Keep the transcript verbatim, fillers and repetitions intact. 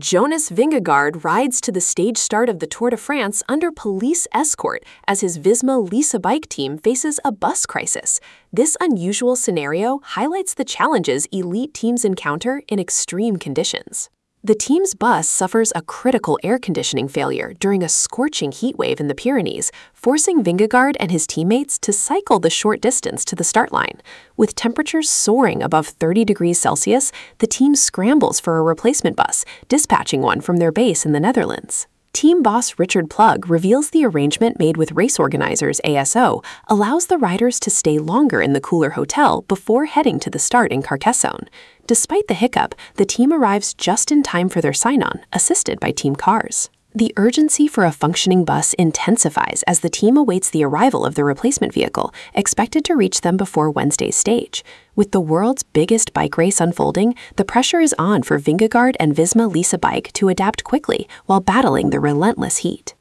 Jonas Vingegaard rides to the stage start of the Tour de France under police escort as his Visma Lease a Bike team faces a bus crisis. This unusual scenario highlights the challenges elite teams encounter in extreme conditions. The team's bus suffers a critical air conditioning failure during a scorching heat wave in the Pyrenees, forcing Vingegaard and his teammates to cycle the short distance to the start line. With temperatures soaring above thirty degrees Celsius, the team scrambles for a replacement bus, dispatching one from their base in the Netherlands. Team boss Richard Plug reveals the arrangement made with race organizers A S O allows the riders to stay longer in the cooler hotel before heading to the start in Carcassonne. Despite the hiccup, the team arrives just in time for their sign-on, assisted by team cars. The urgency for a functioning bus intensifies as the team awaits the arrival of the replacement vehicle, expected to reach them before Wednesday's stage. With the world's biggest bike race unfolding, the pressure is on for Vingegaard and Visma Lease a Bike to adapt quickly while battling the relentless heat.